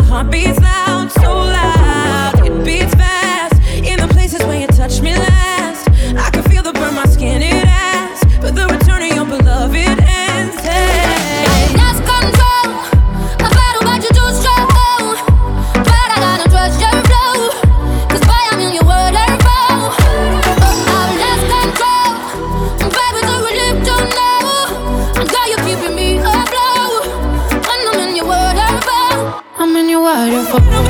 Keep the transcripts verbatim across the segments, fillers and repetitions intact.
heart beats loud, so loud. It beats fast in the places where you touch me last. I can feel the burn my skin it has, but the return of your beloved ends. Hey. I lost control. I battle, but you're too strong. But I gotta trust your flow, 'cause boy, I'm in your waterfall. Oh, I lost control. I'm vibing to a lift, you know. And girl, you're keeping me afloat. When I'm in your waterfall, I'm in your waterfall.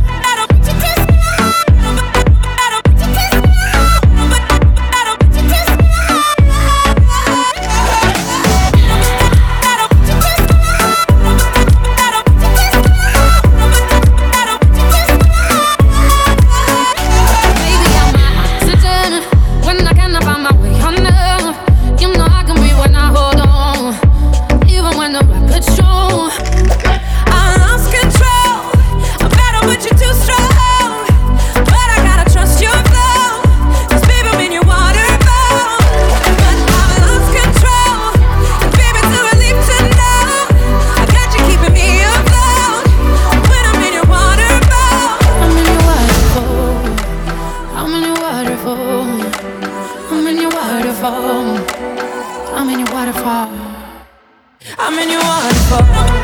I'm in your waterfall. I'm in your waterfall. I'm in your waterfall.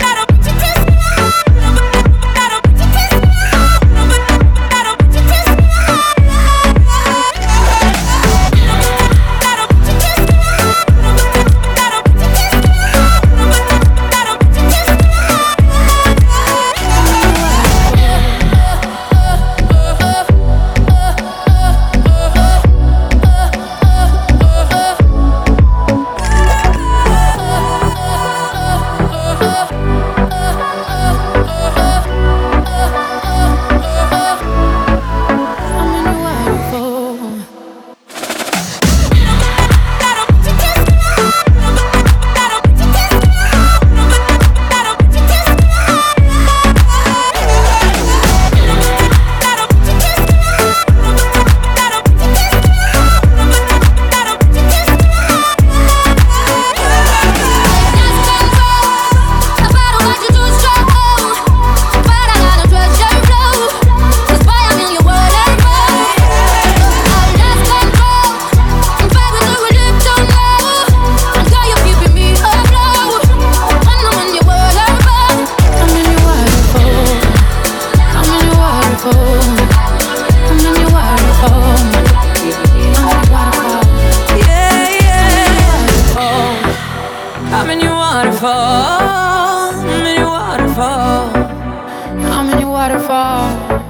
I'm in your waterfall. I'm in your waterfall. I'm in your waterfall.